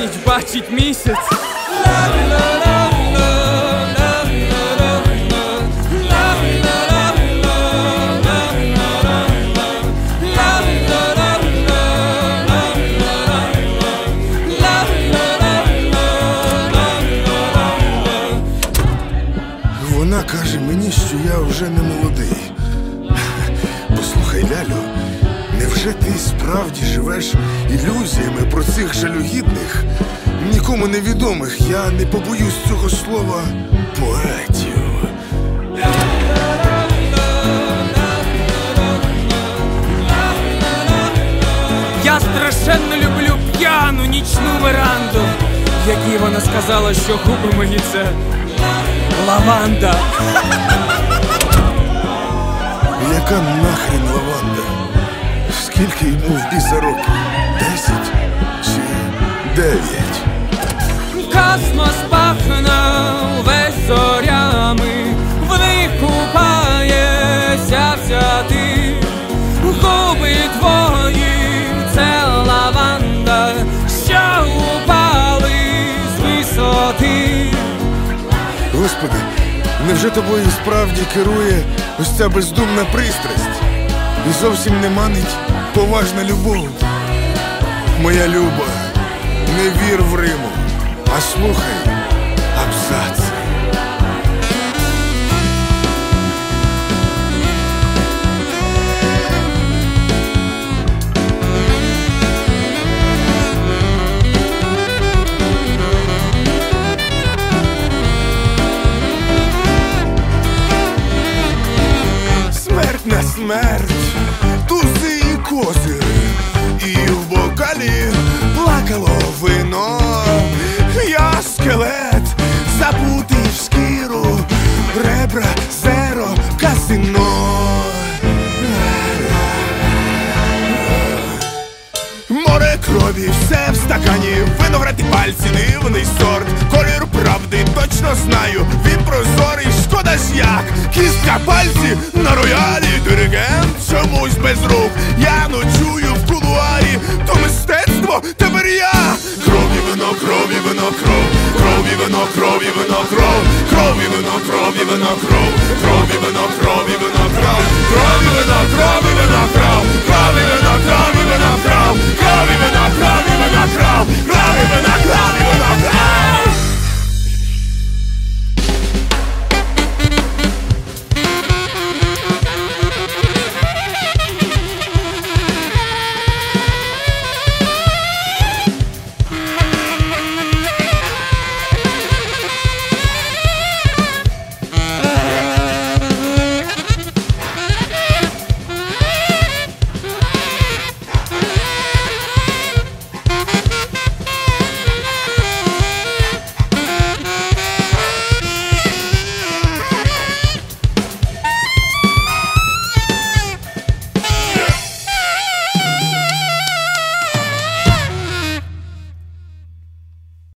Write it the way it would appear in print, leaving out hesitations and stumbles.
ніч бачить місяць. Вона каже мені, що я вже не молодий. Послухай, Лялю, невже ти справді живеш ілюзіями про цих жалюгідних, нікому невідомих, я не побоюсь цього слова, поетів? Я страшенно люблю п'яну нічну веранду, в якій вона сказала, що губи мої – це лаванда. Яка нахрен лаванда? Скільки йому в біса років? 10 чи 9? Космос пахне весь зорями, в них купаєшся вся ти. Губи твої – це лаванда, що упали з висоти. Господи, невже тобою справді керує ось ця бездумна пристрасть? І зовсім не манить поважна любов? Моя Люба, не вір в Риму, а слухай абзаци. Смерть на смерть, тузи і козири, і в бокалі плакало вино. Я скелет, забутий в шкіру, ребра, зеро, казино. Море крові, все в стакані, виноград і пальці, дивний сорт. Колір правди точно знаю, він прозорий, шкода ж як. Кістка пальці на роялі, диригент чомусь без рук. Я ночую в кулуарі, то мистецтво, тепер я